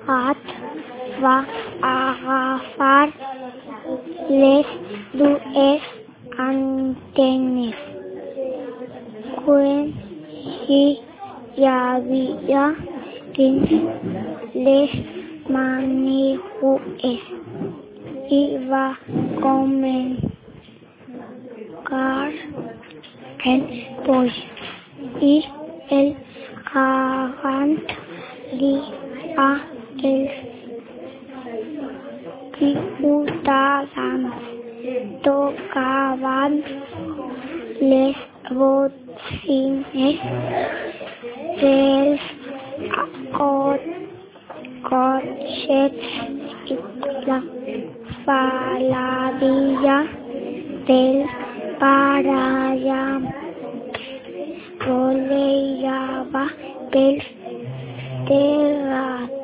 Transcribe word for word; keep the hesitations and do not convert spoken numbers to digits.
At va agafar les dues antenes quan hi havia dins les mànegues i va començar el poll i el gegant li a els ciutadans tocaven les bocines dels cotxets i la falaria del paraigua voleava pel terrat.